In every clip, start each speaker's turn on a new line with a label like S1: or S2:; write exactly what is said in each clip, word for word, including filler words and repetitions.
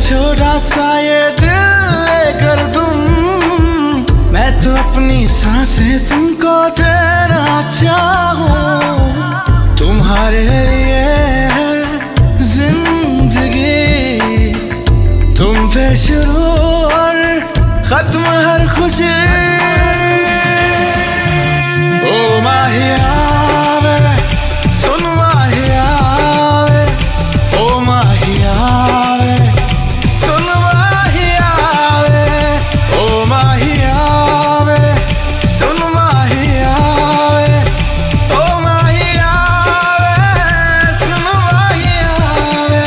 S1: छोटा सा ये दिल लेकर तुम, मैं तो अपनी सांसें तुमको देना चाहूं। तुम्हारे लिए है जिंदगी, तुम पे शुरू और खत्म हर खुशी। ओ माहिया वे सुन माहिया वे, ओ माहिया वे सुन माहिया वे, ओ माहिया वे सुन माहिया वे, ओ माहिया वे सुन माहिया वे।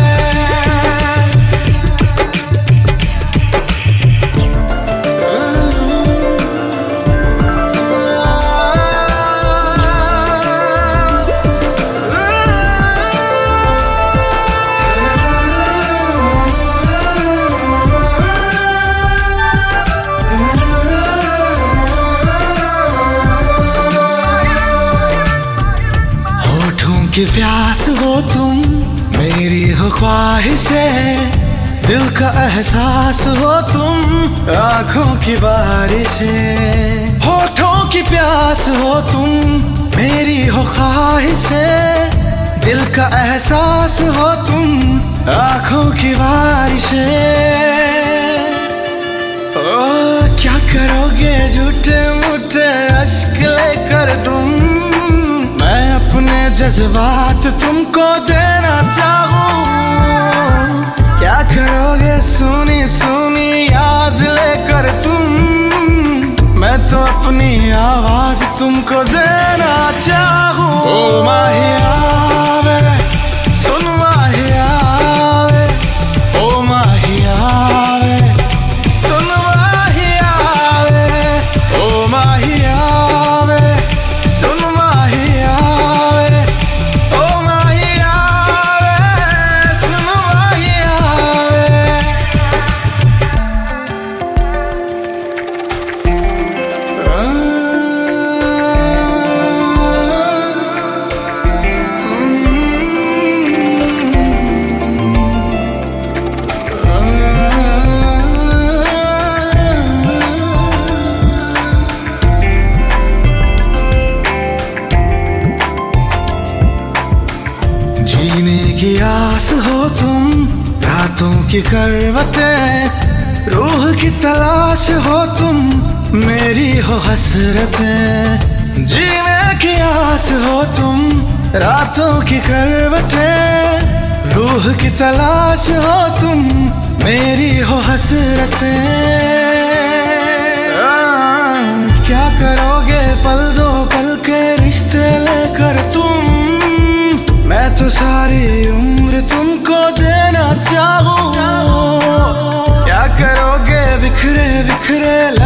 S1: की प्यास हो तुम, मेरी हो ख्वाहिशें, दिल का एहसास हो तुम, आंखों की बारिशें। होठों की प्यास हो तुम, मेरी हो ख्वाहिशें, दिल का एहसास हो तुम, आंखों की बारिशें। ओ क्या करोगे झूठे मूठे अश्क लेकर तुम, मैं अपने जज्बात तुमको देना चाहूं। क्या करोगे सुनी सुनी याद लेकर तुम, मैं तो अपनी आवाज तुमको देना चाहूं। ओ माहिया वे सुन माहिया वे, ओ माहिया वे सुन माहिया वे, ओ माहिया वे सुन माहिया वे, ओ माहिया वे सुन माहिया वे। जीने की आस हो तुम, रातों की करवटें, रूह की तलाश हो तुम, मेरी हो हसरतें। जीने की आस हो तुम, रातों की करवटें, रूह की तलाश हो तुम, मेरी हो हसरतें। क्या करोगे पल दो पल के रिश्ते लेकर तुम, मैं तो सारी उम्र तुमको देना चाहूं। क्या करोगे बिखरे बिखरे